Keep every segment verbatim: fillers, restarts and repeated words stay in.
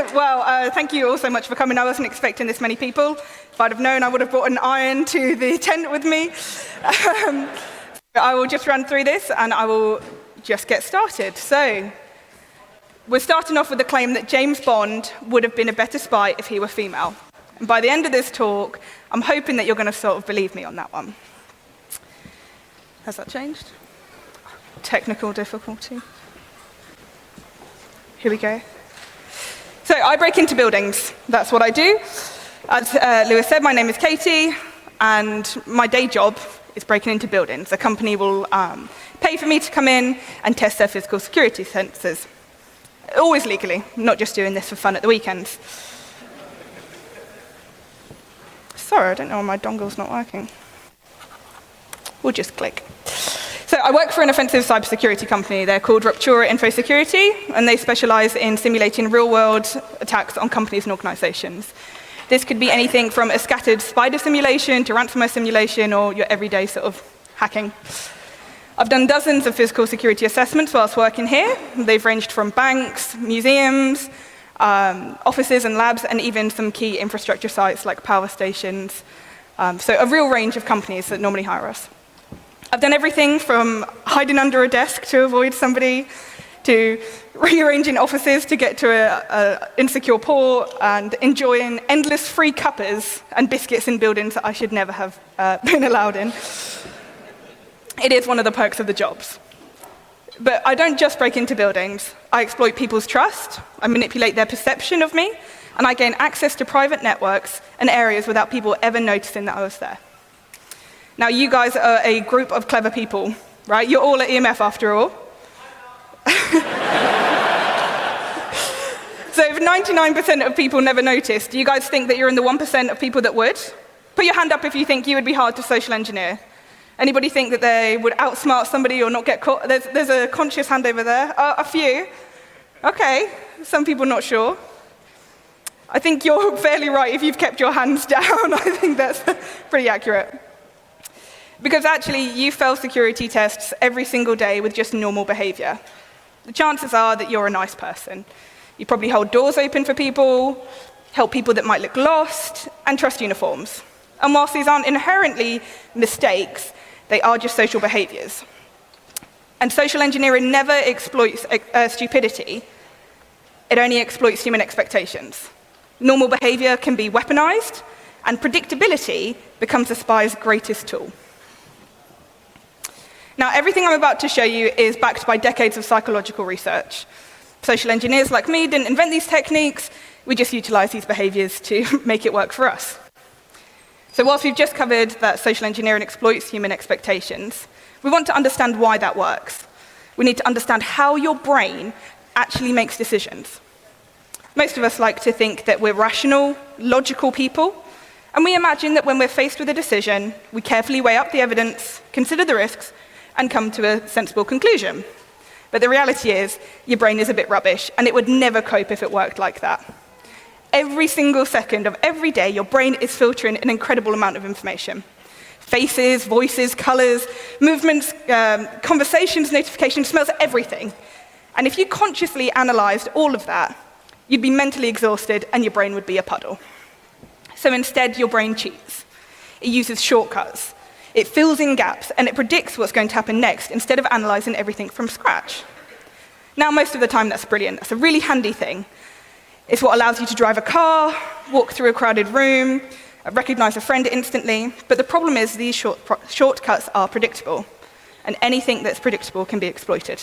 Well, uh, thank you all so much for coming. I wasn't expecting this many people. If I'd have known, I would have brought an iron to the tent with me. Um, I will just run through this, and I will just get started. So, we're starting off with the claim that James Bond would have been a better spy if he were female. And by the end of this talk, I'm hoping that you're going to sort of believe me on that one. Has that changed? Technical difficulty. Here we go. So I break into buildings. That's what I do. As uh, Lewis said, my name is Katie, and my day job is breaking into buildings. The company will um, pay for me to come in and test their physical security sensors. Always legally, not just doing this for fun at the weekends. Sorry, I don't know why my dongle's not working. We'll just click. So I work for an offensive cybersecurity company. They're called Ruptura Info Security, and they specialize in simulating real-world attacks on companies and organizations. This could be anything from a scattered spider simulation to ransomware simulation or your everyday sort of hacking. I've done dozens of physical security assessments whilst working here. They've ranged from banks, museums, um, offices and labs, and even some key infrastructure sites like power stations. Um, so a real range of companies that normally hire us. I've done everything from hiding under a desk to avoid somebody, to rearranging offices to get to an insecure port, and enjoying endless free cuppers and biscuits in buildings that I should never have uh, been allowed in. It is one of the perks of the jobs. But I don't just break into buildings. I exploit people's trust, I manipulate their perception of me, and I gain access to private networks and areas without people ever noticing that I was there. Now, you guys are a group of clever people, right? You're all at E M F after all. So if ninety-nine percent of people never noticed, do you guys think that you're in the one percent of people that would? Put your hand up if you think you would be hard to social engineer. Anybody think that they would outsmart somebody or not get caught? There's, there's a conscious hand over there. Uh, a few. Okay, some people not sure. I think you're fairly right if you've kept your hands down. I think that's pretty accurate. Because actually, you fail security tests every single day with just normal behavior. The chances are that you're a nice person. You probably hold doors open for people, help people that might look lost, and trust uniforms. And whilst these aren't inherently mistakes, they are just social behaviors. And social engineering never exploits uh, stupidity. It only exploits human expectations. Normal behavior can be weaponized, and predictability becomes a spy's greatest tool. Now, everything I'm about to show you is backed by decades of psychological research. Social engineers like me didn't invent these techniques, we just utilize these behaviors to make it work for us. So whilst we've just covered that social engineering exploits human expectations, we want to understand why that works. We need to understand how your brain actually makes decisions. Most of us like to think that we're rational, logical people, and we imagine that when we're faced with a decision, we carefully weigh up the evidence, consider the risks, and come to a sensible conclusion. But the reality is, your brain is a bit rubbish, and it would never cope if it worked like that. Every single second of every day, your brain is filtering an incredible amount of information. Faces, voices, colors, movements, um, conversations, notifications, smells, everything. And if you consciously analyzed all of that, you'd be mentally exhausted and your brain would be a puddle. So instead, your brain cheats. It uses shortcuts. It fills in gaps, and it predicts what's going to happen next instead of analyzing everything from scratch. Now, most of the time, that's brilliant. That's a really handy thing. It's what allows you to drive a car, walk through a crowded room, recognize a friend instantly. But the problem is these short shortcuts are predictable, and anything that's predictable can be exploited.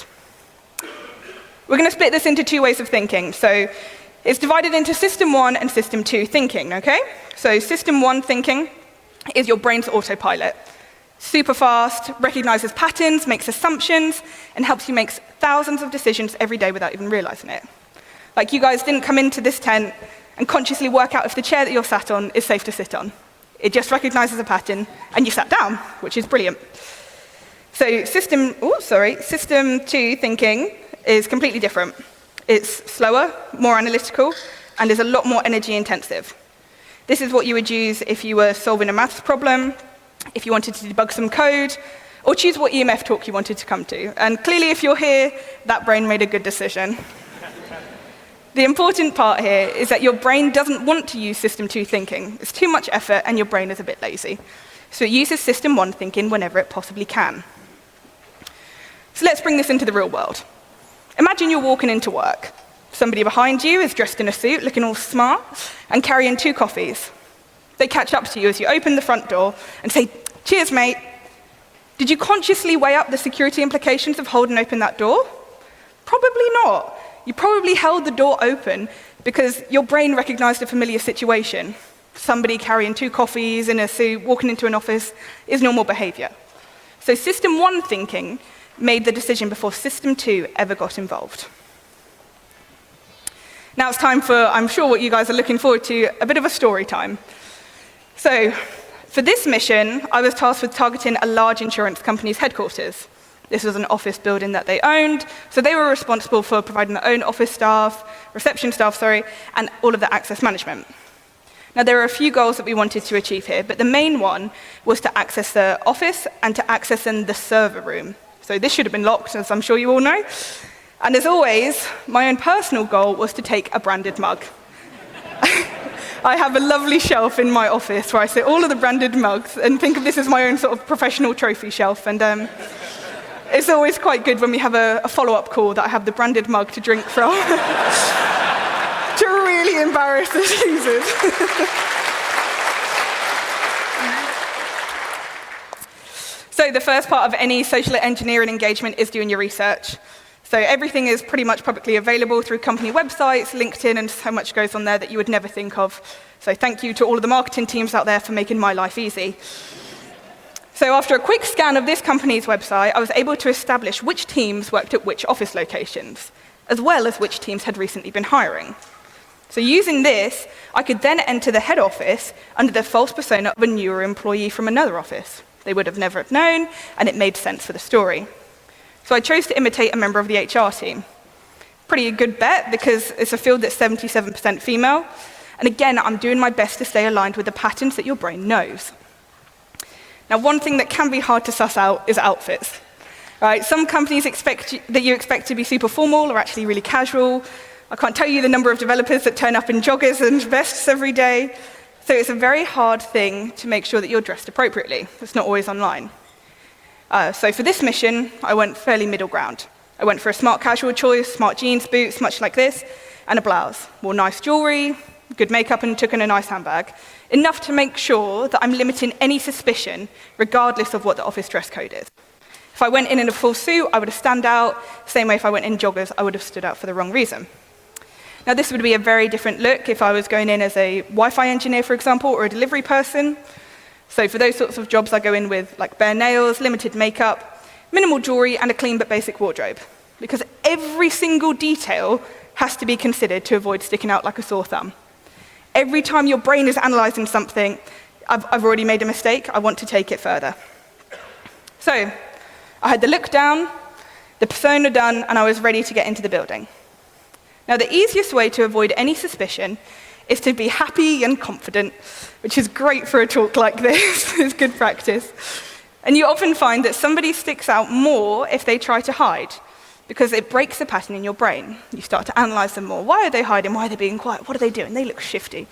We're going to split this into two ways of thinking. So it's divided into system one and system two thinking, okay? So system one thinking is your brain's autopilot. Super fast, recognizes patterns, makes assumptions, and helps you make thousands of decisions every day without even realizing it. Like, you guys didn't come into this tent and consciously work out if the chair that you're sat on is safe to sit on. It just recognizes a pattern, and you sat down, which is brilliant. So system, oh, sorry, system two thinking is completely different. It's slower, more analytical, and is a lot more energy intensive. This is what you would use if you were solving a maths problem, if you wanted to debug some code, or choose what E M F talk you wanted to come to. And clearly, if you're here, that brain made a good decision. The important part here is that your brain doesn't want to use system two thinking. It's too much effort, and your brain is a bit lazy. So it uses system one thinking whenever it possibly can. So let's bring this into the real world. Imagine you're walking into work. Somebody behind you is dressed in a suit, looking all smart, and carrying two coffees. They catch up to you as you open the front door and say, "Cheers, mate." Did you consciously weigh up the security implications of holding open that door? Probably not. You probably held the door open because your brain recognized a familiar situation. Somebody carrying two coffees in a suit, walking into an office, is normal behavior. So system one thinking made the decision before system two ever got involved. Now it's time for, I'm sure what you guys are looking forward to, a bit of a story time. So for this mission, I was tasked with targeting a large insurance company's headquarters. This was an office building that they owned, so they were responsible for providing their own office staff, reception staff, sorry, and all of the access management. Now, there are a few goals that we wanted to achieve here, but the main one was to access the office and to access in the server room. So this should have been locked, as I'm sure you all know. And as always, my own personal goal was to take a branded mug. I have a lovely shelf in my office where I sit all of the branded mugs, and think of this as my own sort of professional trophy shelf. And um, it's always quite good when we have a, a follow-up call that I have the branded mug to drink from to really embarrass the users. So the first part of any social engineering engagement is doing your research. So everything is pretty much publicly available through company websites, LinkedIn, and so much goes on there that you would never think of. So thank you to all of the marketing teams out there for making my life easy. So after a quick scan of this company's website, I was able to establish which teams worked at which office locations, as well as which teams had recently been hiring. So using this, I could then enter the head office under the false persona of a newer employee from another office. They would have never have known, and it made sense for the story. So I chose to imitate a member of the H R team. Pretty good bet, because it's a field that's seventy-seven percent female. And again, I'm doing my best to stay aligned with the patterns that your brain knows. Now, one thing that can be hard to suss out is outfits. Right? Some companies expect you, that you expect to be super formal are actually really casual. I can't tell you the number of developers that turn up in joggers and vests every day. So it's a very hard thing to make sure that you're dressed appropriately. It's not always online. Uh, so for this mission, I went fairly middle ground. I went for a smart casual choice, smart jeans, boots, much like this, and a blouse. Wore nice jewelry, good makeup, and took in a nice handbag. Enough to make sure that I'm limiting any suspicion, regardless of what the office dress code is. If I went in in a full suit, I would have stand out. Same way if I went in joggers, I would have stood out for the wrong reason. Now, this would be a very different look if I was going in as a Wi-Fi engineer, for example, or a delivery person. So for those sorts of jobs, I go in with like bare nails, limited makeup, minimal jewelry, and a clean but basic wardrobe. Because every single detail has to be considered to avoid sticking out like a sore thumb. Every time your brain is analyzing something, I've, I've already made a mistake, I want to take it further. So I had the look down, the persona done, and I was ready to get into the building. Now, the easiest way to avoid any suspicion is to be happy and confident, which is great for a talk like this. It's good practice. And you often find that somebody sticks out more if they try to hide, because it breaks the pattern in your brain. You start to analyze them more. Why are they hiding? Why are they being quiet? What are they doing? They look shifty.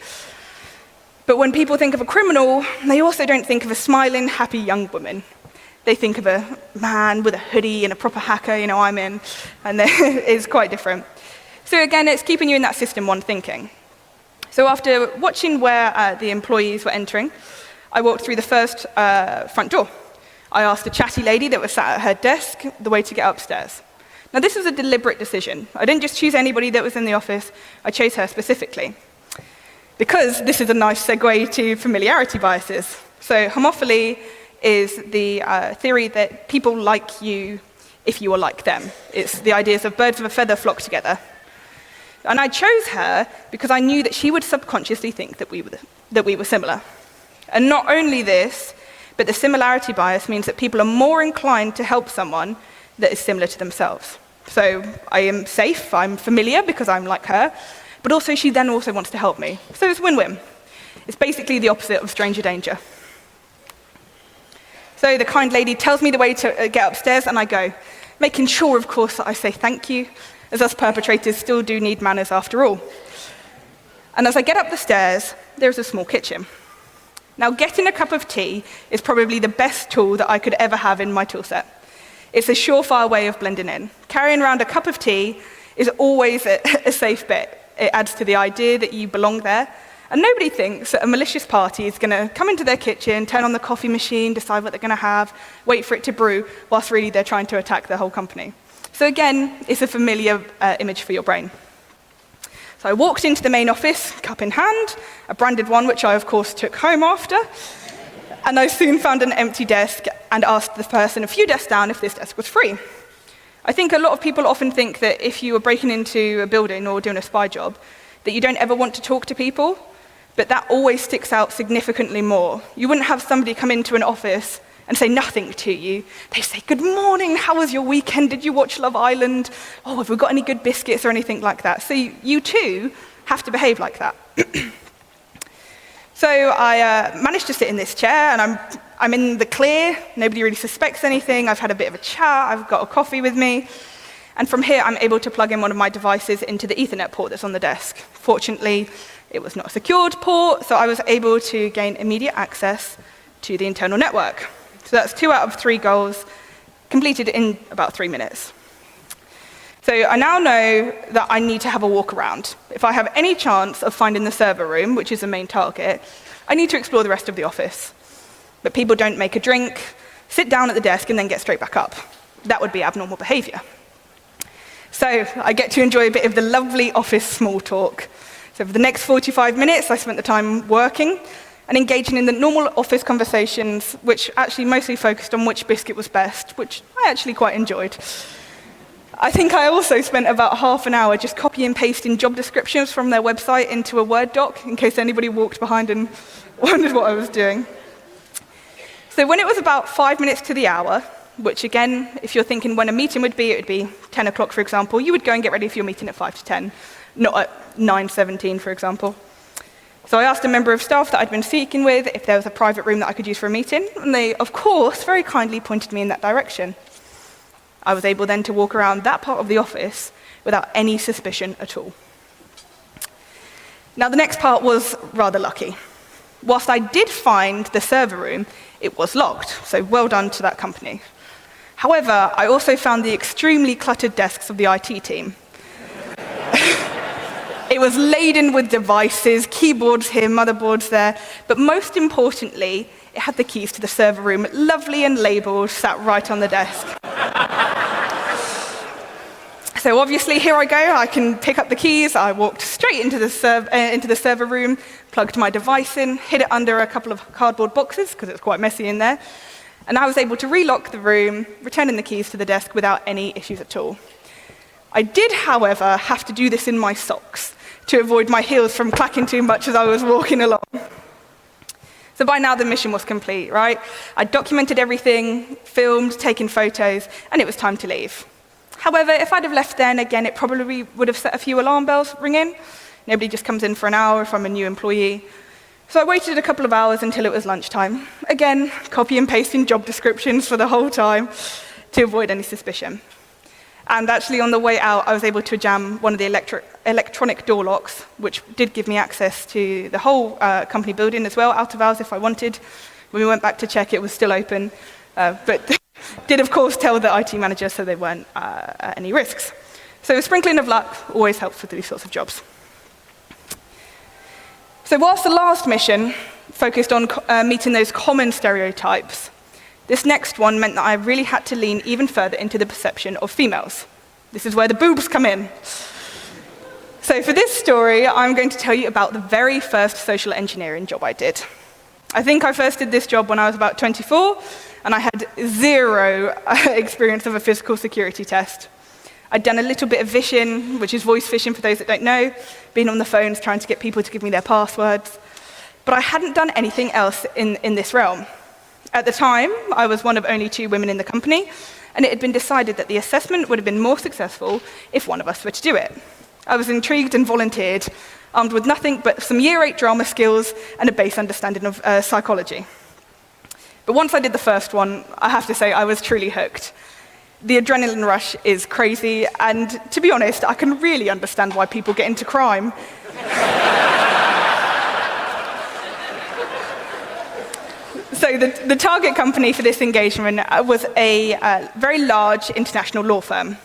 But when people think of a criminal, they also don't think of a smiling, happy young woman. They think of a man with a hoodie and a proper hacker, you know, I'm in, and it's quite different. So again, it's keeping you in that system one thinking. So after watching where uh, the employees were entering, I walked through the first uh, front door. I asked a chatty lady that was sat at her desk the way to get upstairs. Now, this was a deliberate decision. I didn't just choose anybody that was in the office, I chose her specifically. Because this is a nice segue to familiarity biases. So homophily is the uh, theory that people like you if you are like them. It's the ideas of birds of a feather flock together. And I chose her because I knew that she would subconsciously think that we were, that we were similar. And not only this, but the similarity bias means that people are more inclined to help someone that is similar to themselves. So I am safe, I'm familiar because I'm like her, but also she then also wants to help me. So it's win-win. It's basically the opposite of stranger danger. So the kind lady tells me the way to get upstairs, and I go, making sure, of course, that I say thank you, as us perpetrators still do need manners after all. And as I get up the stairs, there's a small kitchen. Now, getting a cup of tea is probably the best tool that I could ever have in my toolset. It's a surefire way of blending in. Carrying around a cup of tea is always a, a safe bet. It adds to the idea that you belong there. And nobody thinks that a malicious party is going to come into their kitchen, turn on the coffee machine, decide what they're going to have, wait for it to brew, whilst really they're trying to attack their whole company. So again, it's a familiar uh, image for your brain. So I walked into the main office, cup in hand, a branded one, which I, of course, took home after. And I soon found an empty desk and asked the person a few desks down if this desk was free. I think a lot of people often think that if you are breaking into a building or doing a spy job, that you don't ever want to talk to people, but that always sticks out significantly more. You wouldn't have somebody come into an office and say nothing to you. They say, good morning, how was your weekend? Did you watch Love Island? Oh, have we got any good biscuits or anything like that? So you, you too have to behave like that. So I uh, managed to sit in this chair, and I'm, I'm in the clear. Nobody really suspects anything. I've had a bit of a chat. I've got a coffee with me. And from here, I'm able to plug in one of my devices into the Ethernet port that's on the desk. Fortunately, it was not a secured port, so I was able to gain immediate access to the internal network. So that's two out of three goals, completed in about three minutes. So I now know that I need to have a walk around. If I have any chance of finding the server room, which is the main target, I need to explore the rest of the office. But people don't make a drink, sit down at the desk, and then get straight back up. That would be abnormal behavior. So I get to enjoy a bit of the lovely office small talk. So for the next forty-five minutes, I spent the time working and engaging in the normal office conversations, which actually mostly focused on which biscuit was best, which I actually quite enjoyed. I think I also spent about half an hour just copy and pasting job descriptions from their website into a Word doc, in case anybody walked behind and wondered what I was doing. So when it was about five minutes to the hour, which again, if you're thinking when a meeting would be, it would be ten o'clock, for example, you would go and get ready for your meeting at five to ten, not at nine seventeen, for example. So I asked a member of staff that I'd been speaking with if there was a private room that I could use for a meeting, and they, of course, very kindly pointed me in that direction. I was able then to walk around that part of the office without any suspicion at all. Now, the next part was rather lucky. Whilst I did find the server room, it was locked, so well done to that company. However, I also found the extremely cluttered desks of the I T team. It was laden with devices, keyboards here, motherboards there, but most importantly, it had the keys to the server room, lovely and labeled, sat right on the desk. So obviously, here I go. I can pick up the keys. I walked straight into the, serv uh, into the server room, plugged my device in, hid it under a couple of cardboard boxes, because it's quite messy in there, and I was able to relock the room, returning the keys to the desk without any issues at all. I did, however, have to do this in my socks to avoid my heels from clacking too much as I was walking along. So by now, the mission was complete, right? I documented everything, filmed, taken photos, and it was time to leave. However, if I'd have left then, again, it probably would have set a few alarm bells ringing. Nobody just comes in for an hour if I'm a new employee. So I waited a couple of hours until it was lunchtime. Again, copy and pasting job descriptions for the whole time to avoid any suspicion. And actually, on the way out, I was able to jam one of the electro electronic door locks, which did give me access to the whole uh, company building as well, out of hours if I wanted. When we went back to check, it was still open. Uh, but did, of course, tell the I T manager so there weren't uh, any risks. So a sprinkling of luck always helps with these sorts of jobs. So whilst the last mission focused on uh, meeting those common stereotypes, this next one meant that I really had to lean even further into the perception of females. This is where the boobs come in. So for this story, I'm going to tell you about the very first social engineering job I did. I think I first did this job when I was about twenty-four, and I had zero experience of a physical security test. I'd done a little bit of phishing, which is voice phishing for those that don't know, been on the phones trying to get people to give me their passwords, but I hadn't done anything else in, in this realm. At the time, I was one of only two women in the company, and it had been decided that the assessment would have been more successful if one of us were to do it. I was intrigued and volunteered, armed with nothing but some year eight drama skills and a base understanding of uh, psychology. But once I did the first one, I have to say I was truly hooked. The adrenaline rush is crazy, and to be honest, I can really understand why people get into crime. So the, the target company for this engagement was a uh, very large international law firm.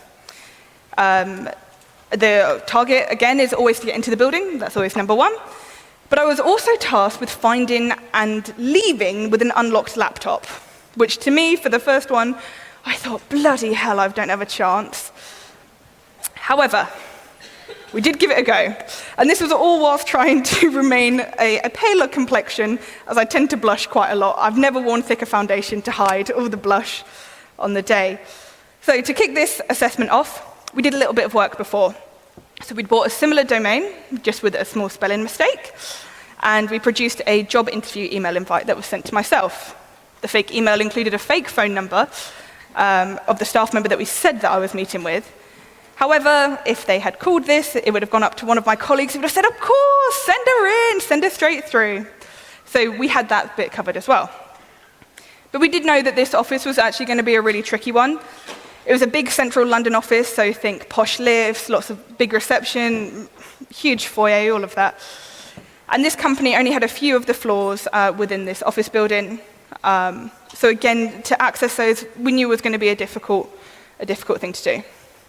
Um, the target, again, is always to get into the building. That's always number one. But I was also tasked with finding and leaving with an unlocked laptop, which to me, for the first one, I thought, bloody hell, I don't have a chance. However, we did give it a go. And this was all whilst trying to remain a, a paler complexion, as I tend to blush quite a lot. I've never worn thicker foundation to hide all the blush on the day. So to kick this assessment off, we did a little bit of work before. So we'd bought a similar domain, just with a small spelling mistake, and we produced a job interview email invite that was sent to myself. The fake email included a fake phone number um, of the staff member that we said that I was meeting with. However, if they had called this, it would have gone up to one of my colleagues who would have said, of course, send her in, send her straight through. So we had that bit covered as well. But we did know that this office was actually going to be a really tricky one. It was a big central London office, so think posh lifts, lots of big reception, huge foyer, all of that. And this company only had a few of the floors uh, within this office building. Um, so again, to access those, we knew was going to be a difficult, a difficult thing to do.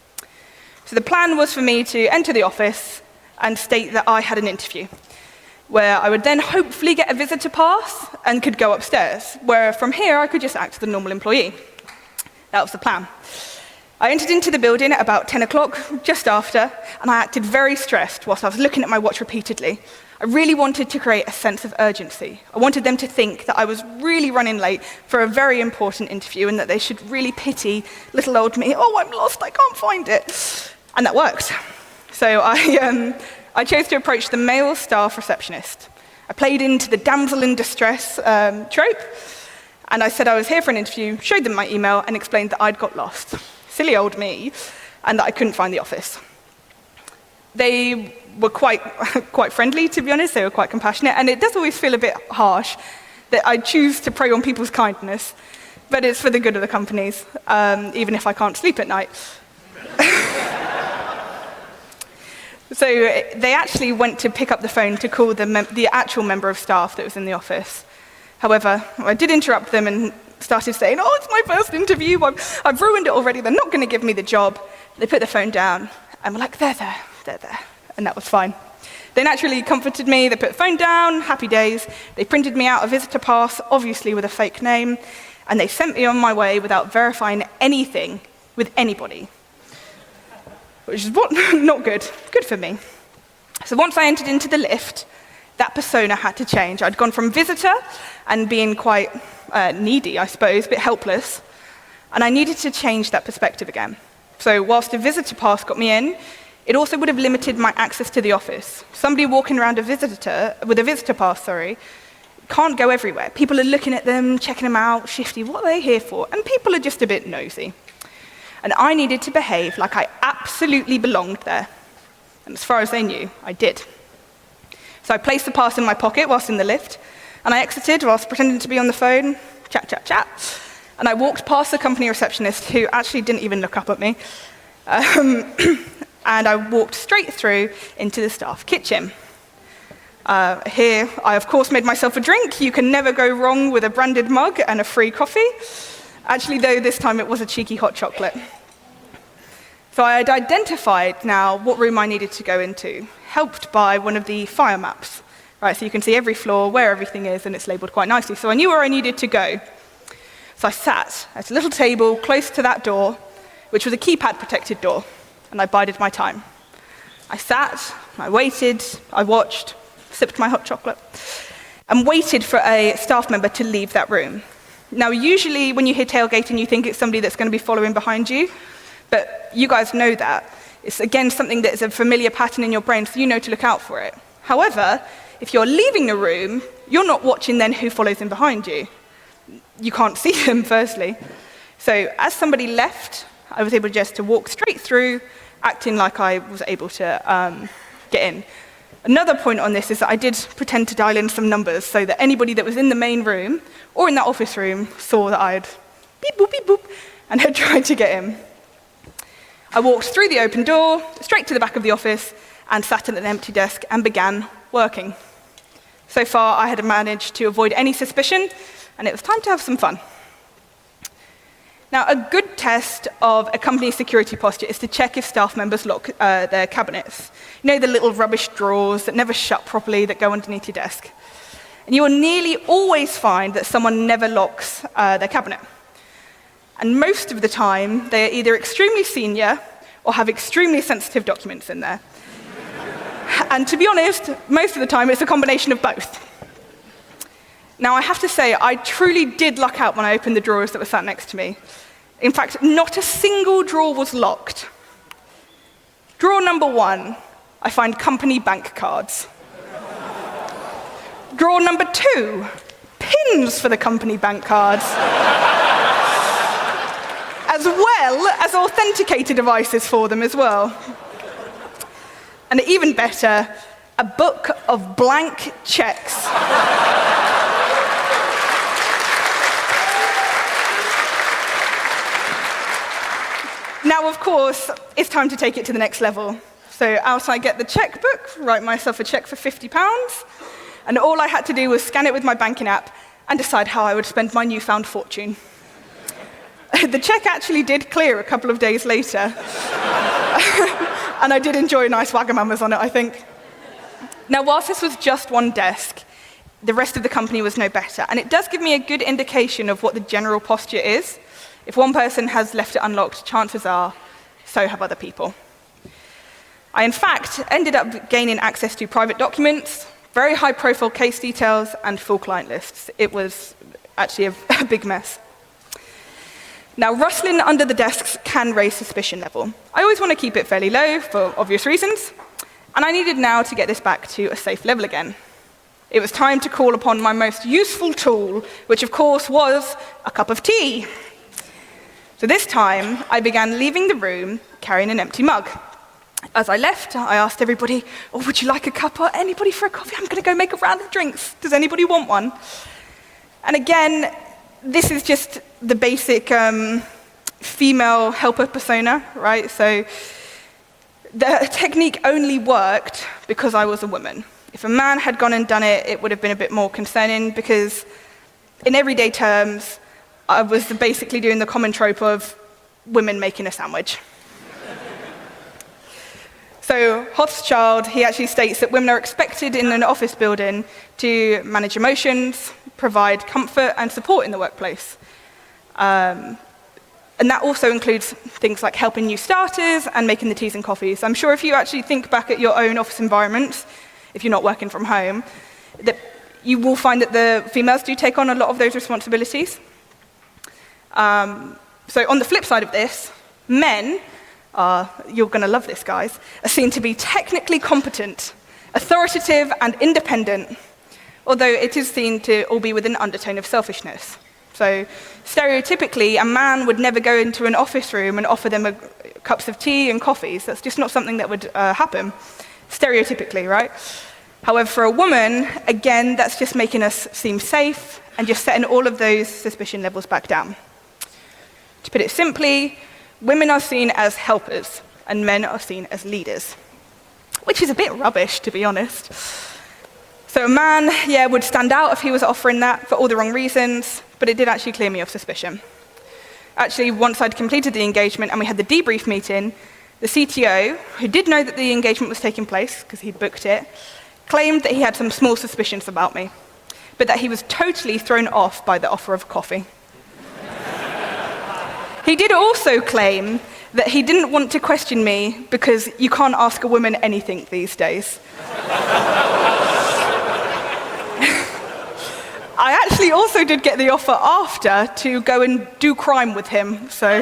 So the plan was for me to enter the office and state that I had an interview, where I would then hopefully get a visitor pass and could go upstairs, where from here I could just act as a normal employee. That was the plan. I entered into the building at about ten o'clock, just after, and I acted very stressed whilst I was looking at my watch repeatedly. I really wanted to create a sense of urgency. I wanted them to think that I was really running late for a very important interview and that they should really pity little old me. Oh, I'm lost, I can't find it. And that worked. So I, um, I chose to approach the male staff receptionist. I played into the damsel in distress um, trope, and I said I was here for an interview, showed them my email, and explained that I'd got lost. Silly old me, and that I couldn't find the office. They were quite, quite friendly, to be honest. They were quite compassionate, and it does always feel a bit harsh that I choose to prey on people's kindness, but it's for the good of the companies, um, even if I can't sleep at night. So they actually went to pick up the phone to call the, mem- the actual member of staff that was in the office. However, I did interrupt them and started saying, oh, it's my first interview, I've, I've ruined it already, they're not going to give me the job. They put the phone down and were like, there, there, there, there, and that was fine. They naturally comforted me, they put the phone down, happy days. They printed me out a visitor pass, obviously with a fake name, and they sent me on my way without verifying anything with anybody. Which is what, not good, good for me. So once I entered into the lift, that persona had to change. I'd gone from visitor and being quite uh, needy, I suppose, a bit helpless, and I needed to change that perspective again. So whilst a visitor pass got me in, it also would have limited my access to the office. Somebody walking around a visitor, with a visitor pass, sorry, can't go everywhere. People are looking at them, checking them out, shifty, what are they here for? And people are just a bit nosy. And I needed to behave like I absolutely belonged there. And as far as they knew, I did. So I placed the pass in my pocket whilst in the lift, and I exited whilst pretending to be on the phone, chat, chat, chat. And I walked past the company receptionist, who actually didn't even look up at me. Um, and I walked straight through into the staff kitchen. Uh, here, I of course made myself a drink. You can never go wrong with a branded mug and a free coffee. Actually, though, this time it was a cheeky hot chocolate. So I had identified now what room I needed to go into, helped by one of the fire maps. Right, so you can see every floor, where everything is, and it's labeled quite nicely. So I knew where I needed to go. So I sat at a little table close to that door, which was a keypad-protected door, and I bided my time. I sat, I waited, I watched, sipped my hot chocolate, and waited for a staff member to leave that room. Now, usually when you hear tailgating, you think it's somebody that's going to be following behind you, but you guys know that. It's, again, something that is a familiar pattern in your brain, so you know to look out for it. However, if you're leaving the room, you're not watching then who follows in behind you. You can't see them, firstly. So as somebody left, I was able just to walk straight through, acting like I was able to um, get in. Another point on this is that I did pretend to dial in some numbers so that anybody that was in the main room or in that office room saw that I had beep, boop, beep, boop, and had tried to get in. I walked through the open door, straight to the back of the office, and sat at an empty desk and began working. So far, I had managed to avoid any suspicion, and it was time to have some fun. Now, a good test of a company's security posture is to check if staff members lock uh, their cabinets. You know, the little rubbish drawers that never shut properly that go underneath your desk. And you will nearly always find that someone never locks uh, their cabinet. And most of the time, they are either extremely senior or have extremely sensitive documents in there. And to be honest, most of the time, it's a combination of both. Now, I have to say, I truly did luck out when I opened the drawers that were sat next to me. In fact, not a single drawer was locked. Drawer number one, I find company bank cards. Drawer number two, pins for the company bank cards. As well as authenticator devices for them as well. And even better, a book of blank checks. Now, of course, it's time to take it to the next level. So out I get the checkbook, write myself a check for fifty pounds, and all I had to do was scan it with my banking app and decide how I would spend my newfound fortune. The check actually did clear a couple of days later. And I did enjoy a nice Wagamama's on it, I think. Now, whilst this was just one desk, the rest of the company was no better. And it does give me a good indication of what the general posture is. If one person has left it unlocked, chances are so have other people. I, in fact, ended up gaining access to private documents, very high-profile case details, and full client lists. It was actually a, a big mess. Now, rustling under the desks can raise suspicion level. I always want to keep it fairly low for obvious reasons, and I needed now to get this back to a safe level again. It was time to call upon my most useful tool, which of course was a cup of tea. So this time, I began leaving the room carrying an empty mug. As I left, I asked everybody, oh, would you like a cup or anybody for a coffee? I'm going to go make a round of drinks. Does anybody want one? And again, this is just the basic um, female helper persona, right? So the technique only worked because I was a woman. If a man had gone and done it, it would have been a bit more concerning because in everyday terms, I was basically doing the common trope of women making a sandwich. So Hochschild, he actually states that women are expected in an office building to manage emotions, provide comfort and support in the workplace. Um, and that also includes things like helping new starters and making the teas and coffees. I'm sure if you actually think back at your own office environments, if you're not working from home, that you will find that the females do take on a lot of those responsibilities. Um, so on the flip side of this, men, uh, you're going to love this, guys, are seen to be technically competent, authoritative, and independent, although it is seen to all be with an undertone of selfishness. So stereotypically, a man would never go into an office room and offer them a, cups of tea and coffees. That's just not something that would uh, happen, stereotypically, right? However, for a woman, again, that's just making us seem safe and just setting all of those suspicion levels back down. To put it simply, women are seen as helpers and men are seen as leaders, which is a bit rubbish, to be honest. So a man, yeah, would stand out if he was offering that for all the wrong reasons, but it did actually clear me of suspicion. Actually, once I'd completed the engagement and we had the debrief meeting, the C T O, who did know that the engagement was taking place, because he'd booked it, claimed that he had some small suspicions about me, but that he was totally thrown off by the offer of coffee. He did also claim that he didn't want to question me because you can't ask a woman anything these days. I actually also did get the offer after to go and do crime with him, so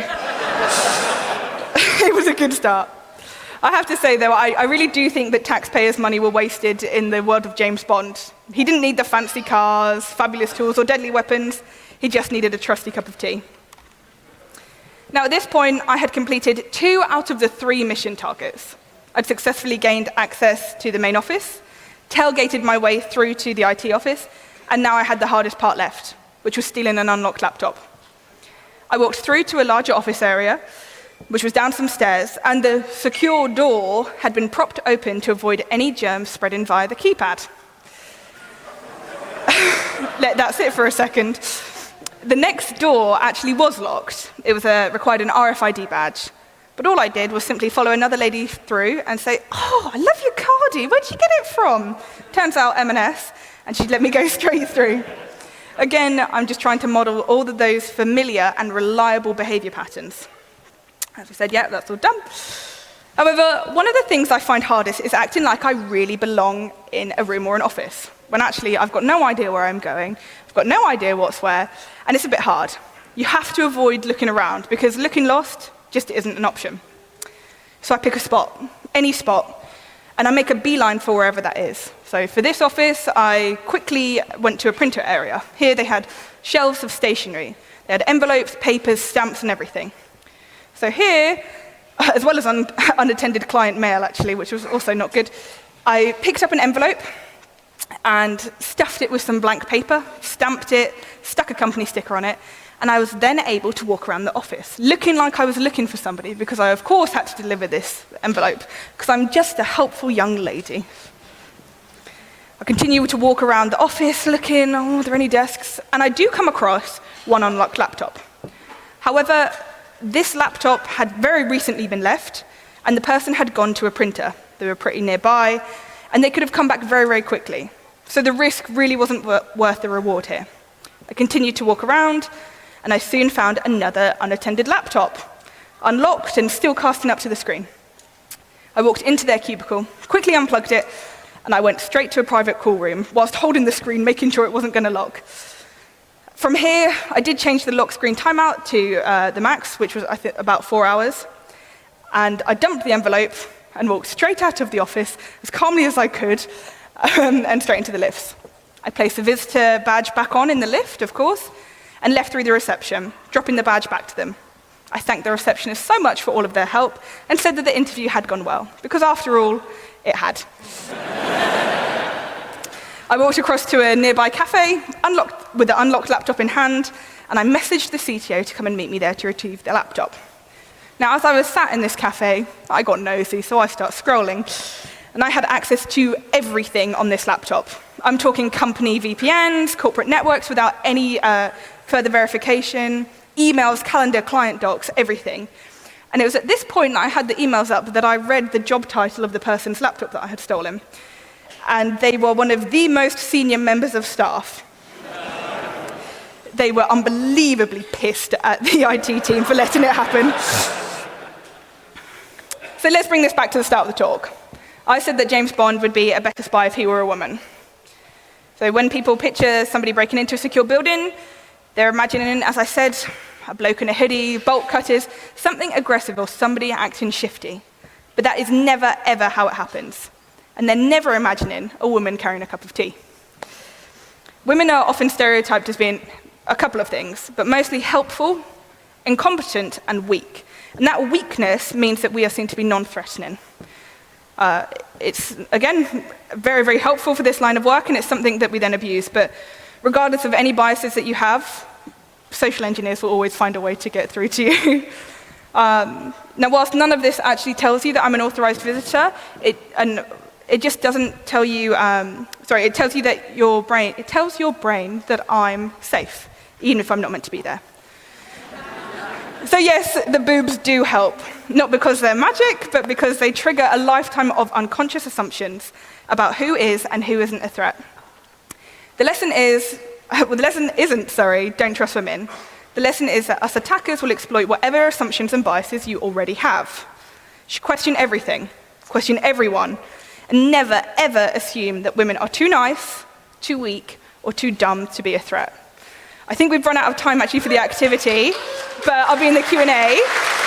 it was a good start. I have to say, though, I, I really do think that taxpayers' money were wasted in the world of James Bond. He didn't need the fancy cars, fabulous tools, or deadly weapons. He just needed a trusty cup of tea. Now, at this point, I had completed two out of the three mission targets. I'd successfully gained access to the main office, tailgated my way through to the I T office, and now I had the hardest part left, which was stealing an unlocked laptop. I walked through to a larger office area, which was down some stairs, and the secure door had been propped open to avoid any germs spreading via the keypad. Let that sit for a second. The next door actually was locked. It was a, required an R F I D badge. But all I did was simply follow another lady through and say, "Oh, I love your cardie. Where'd you get it from?" Turns out M and S, and she'd let me go straight through. Again, I'm just trying to model all of those familiar and reliable behavior patterns. As I said, yeah, that's all done. However, one of the things I find hardest is acting like I really belong in a room or an office, when actually I've got no idea where I'm going, I've got no idea what's where, and it's a bit hard. You have to avoid looking around, because looking lost just isn't an option. So I pick a spot, any spot, and I make a beeline for wherever that is. So for this office, I quickly went to a printer area. Here they had shelves of stationery. They had envelopes, papers, stamps, and everything. So here, as well as un unattended client mail, actually, which was also not good, I picked up an envelope and stuffed it with some blank paper, stamped it, stuck a company sticker on it, and I was then able to walk around the office, looking like I was looking for somebody, because I, of course, had to deliver this envelope, because I'm just a helpful young lady. I continue to walk around the office, looking, oh, are there any desks? And I do come across one unlocked laptop. However, this laptop had very recently been left, and the person had gone to a printer. They were pretty nearby, and they could have come back very, very quickly. So the risk really wasn't wor worth the reward here. I continued to walk around, and I soon found another unattended laptop, unlocked and still casting up to the screen. I walked into their cubicle, quickly unplugged it, and I went straight to a private call room, whilst holding the screen, making sure it wasn't going to lock. From here, I did change the lock screen timeout to uh, the max, which was, I think, about four hours. And I dumped the envelope and walked straight out of the office as calmly as I could, um, and straight into the lifts. I placed the visitor badge back on in the lift, of course, and left through the reception, dropping the badge back to them. I thanked the receptionist so much for all of their help and said that the interview had gone well, because after all, it had. I walked across to a nearby cafe, unlocked, with the unlocked laptop in hand, and I messaged the C T O to come and meet me there to retrieve the laptop. Now, as I was sat in this cafe, I got nosy, so I start scrolling, and I had access to everything on this laptop. I'm talking company V P Ns, corporate networks without any uh, further verification, emails, calendar, client docs, everything. And it was at this point that I had the emails up that I read the job title of the person's laptop that I had stolen. And they were one of the most senior members of staff. They were unbelievably pissed at the I T team for letting it happen. So let's bring this back to the start of the talk. I said that James Bond would be a better spy if he were a woman. So when people picture somebody breaking into a secure building, they're imagining, as I said, a bloke in a hoodie, bolt cutters, something aggressive or somebody acting shifty. But that is never, ever how it happens. And they're never imagining a woman carrying a cup of tea. Women are often stereotyped as being a couple of things, but mostly helpful, incompetent, and weak. And that weakness means that we are seen to be non-threatening. Uh, it's, again, very, very helpful for this line of work, and it's something that we then abuse. But regardless of any biases that you have, social engineers will always find a way to get through to you. um, now, whilst none of this actually tells you that I'm an authorized visitor, it, and it just doesn't tell you, um, sorry, it tells you that your brain, it tells your brain that I'm safe, even if I'm not meant to be there. So yes, the boobs do help, not because they're magic, but because they trigger a lifetime of unconscious assumptions about who is and who isn't a threat. The lesson is, well, the lesson isn't, sorry, don't trust women. The lesson is that us attackers will exploit whatever assumptions and biases you already have. You should question everything, question everyone, and never, ever assume that women are too nice, too weak, or too dumb to be a threat. I think we've run out of time, actually, for the activity, but I'll be in the Q and A.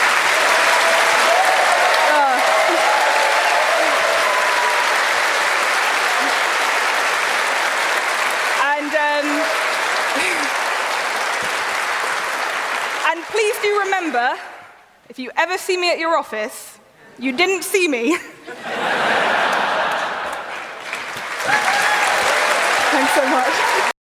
Uh. And, um, and please do remember, if you ever see me at your office, you didn't see me. Thanks so much.